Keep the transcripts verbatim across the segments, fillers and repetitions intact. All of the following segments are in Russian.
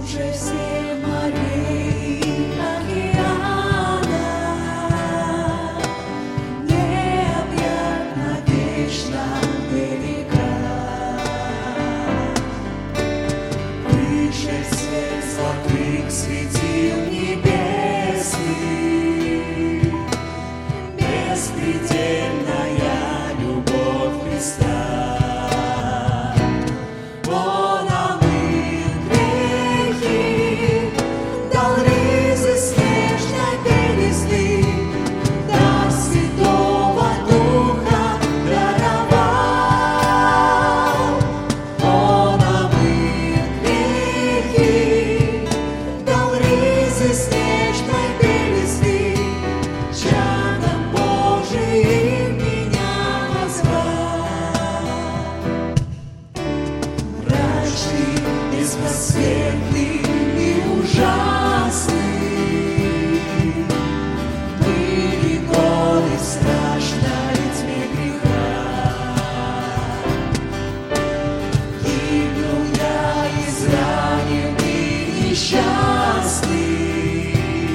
глубже всех морей и океана, необъятно вечно велика, выше всех золотых светил небесных, беспредельная любовь Христа. Беспросветный и ужасный, были годы в страшной тьме греха. Гибнул я, израненный, несчастный,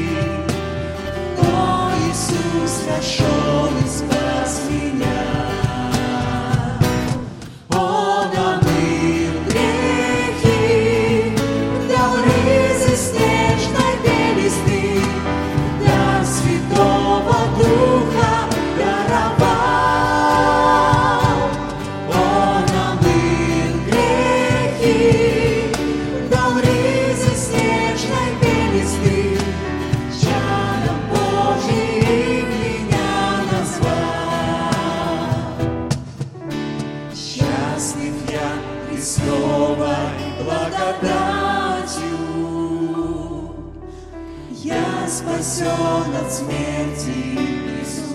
но Иисус нашел и спас меня. Счастлив я Христовой благодатью, я спасен от смерти Иисуса.